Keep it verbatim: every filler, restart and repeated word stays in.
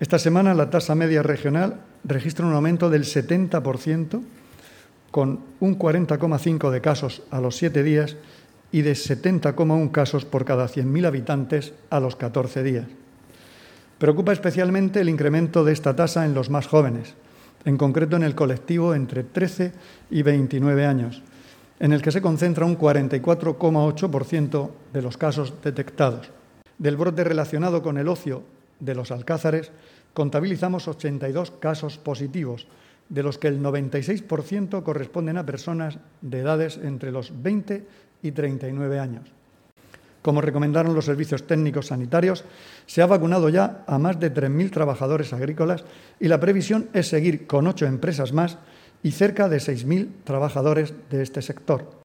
Esta semana la tasa media regional registra un aumento del setenta por ciento, con un cuarenta coma cinco de casos a los siete días y de setenta coma uno casos por cada cien mil habitantes a los catorce días. Preocupa especialmente el incremento de esta tasa en los más jóvenes, en concreto en el colectivo entre trece y veintinueve años, en el que se concentra un cuarenta y cuatro coma ocho por ciento de los casos detectados. Del brote relacionado con el ocio de los alcázares, contabilizamos ochenta y dos casos positivos, de los que el noventa y seis por ciento corresponden a personas de edades entre los veinte y treinta y nueve años. Como recomendaron los servicios técnicos sanitarios, se ha vacunado ya a más de tres mil trabajadores agrícolas y la previsión es seguir con ocho empresas más y cerca de seis mil trabajadores de este sector.